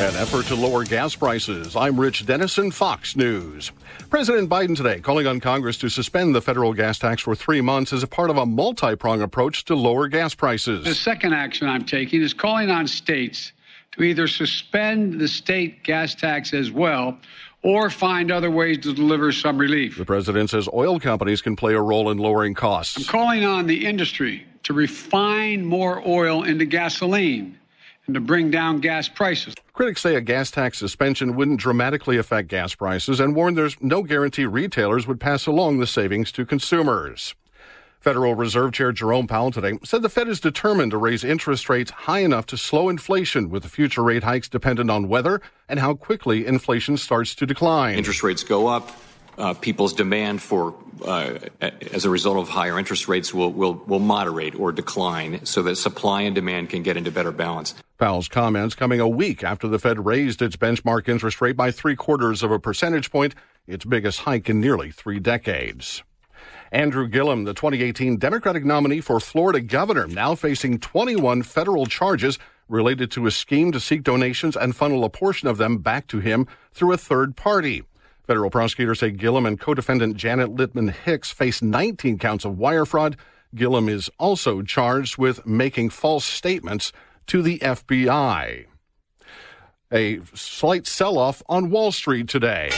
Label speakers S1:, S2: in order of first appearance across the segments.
S1: An effort to lower gas prices. I'm Rich Dennison, Fox News. President Biden today calling on Congress to suspend the federal gas tax for 3 months as a part of a multi-pronged approach to lower gas prices.
S2: The second action I'm taking is calling on states to either suspend the state gas tax as well or find other ways to deliver some relief.
S1: The president says oil companies can play a role in lowering costs.
S2: I'm calling on the industry to refine more oil into gasoline and to bring down gas prices.
S1: Critics say a gas tax suspension wouldn't dramatically affect gas prices and warn there's no guarantee retailers would pass along the savings to consumers. Federal Reserve Chair Jerome Powell today said the Fed is determined to raise interest rates high enough to slow inflation, with the future rate hikes dependent on weather and how quickly inflation starts to decline.
S3: Interest rates go up. People's demand for, as a result of higher interest rates, will moderate or decline so that supply and demand can get into better balance.
S1: Powell's comments coming a week after the Fed raised its benchmark interest rate by 0.75 of a percentage point, its biggest hike in nearly 3 decades. Andrew Gillum, the 2018 Democratic nominee for Florida governor, now facing 21 federal charges related to a scheme to seek donations and funnel a portion of them back to him through a third party. Federal prosecutors say Gillum and co-defendant Janet Littman Hicks face 19 counts of wire fraud. Gillum is also charged with making false statements to the FBI. A slight sell-off on Wall Street today.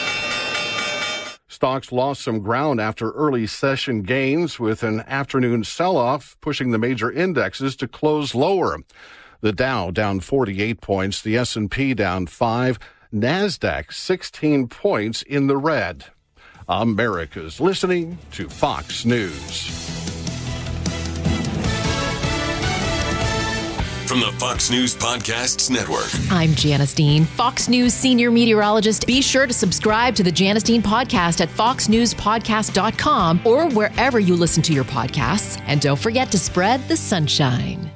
S1: Stocks lost some ground after early session gains, with an afternoon sell-off pushing the major indexes to close lower. The Dow down 48 points, the S&P down 5, NASDAQ 16 points in the red. America's listening to Fox News.
S4: From the Fox News Podcasts Network.
S5: I'm Janice Dean, Fox News senior meteorologist. Be sure to subscribe to the Janice Dean podcast at foxnewspodcast.com or wherever you listen to your podcasts. And don't forget to spread the sunshine.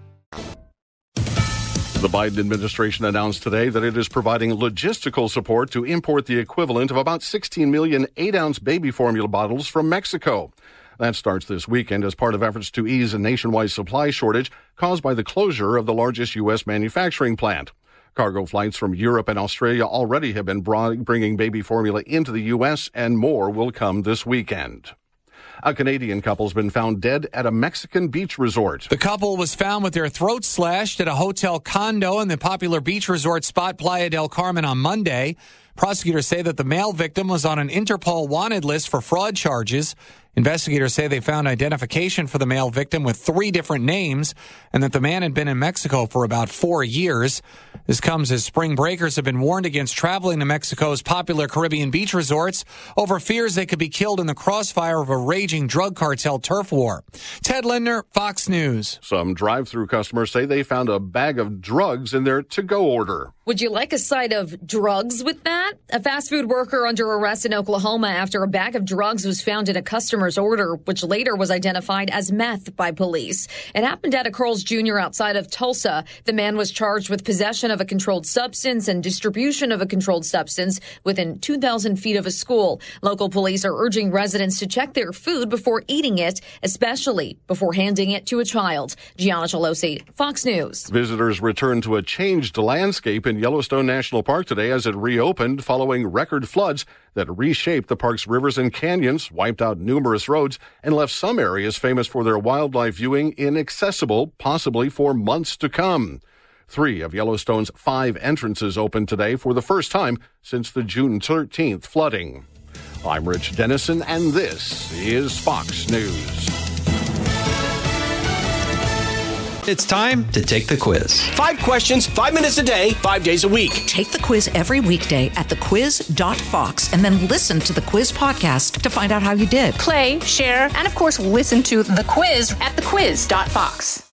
S1: The Biden administration announced today that it is providing logistical support to import the equivalent of about 16 million 8-ounce baby formula bottles from Mexico. That starts this weekend as part of efforts to ease a nationwide supply shortage caused by the closure of the largest U.S. manufacturing plant. Cargo flights from Europe and Australia already have been bringing baby formula into the U.S., and more will come this weekend. A Canadian couple's been found dead at a Mexican beach resort.
S6: The couple was found with their throats slashed at a hotel condo in the popular beach resort spot Playa del Carmen on Monday. Prosecutors say that the male victim was on an Interpol wanted list for fraud charges. Investigators say they found identification for the male victim with 3 different names and that the man had been in Mexico for about 4 years. This comes as spring breakers have been warned against traveling to Mexico's popular Caribbean beach resorts over fears they could be killed in the crossfire of a raging drug cartel turf war. Ted Lindner, Fox News.
S1: Some drive-through customers say they found a bag of drugs in their to-go order.
S7: Would you like a side of drugs with that? A fast food worker under arrest in Oklahoma after a bag of drugs was found in a customer's order, which later was identified as meth by police. It happened at a Carl's Jr. outside of Tulsa. The man was charged with possession of a controlled substance and distribution of a controlled substance within 2,000 feet of a school. Local police are urging residents to check their food before eating it, especially before handing it to a child. Gianna Chalosi, Fox News.
S1: Visitors returned to a changed landscape in Yellowstone National Park today as it reopened following record floods that reshaped the park's rivers and canyons, wiped out numerous roads, and left some areas famous for their wildlife viewing inaccessible, possibly for months to come. 3 of Yellowstone's 5 entrances opened today for the first time since the June 13th flooding. I'm Rich Dennison, and this is Fox News.
S8: It's time to take the quiz.
S9: 5 questions, 5 minutes a day, 5 days a week.
S10: Take the quiz every weekday at thequiz.fox and then listen to the quiz podcast to find out how you did.
S11: Play, share, and of course, listen to The Quiz at thequiz.fox.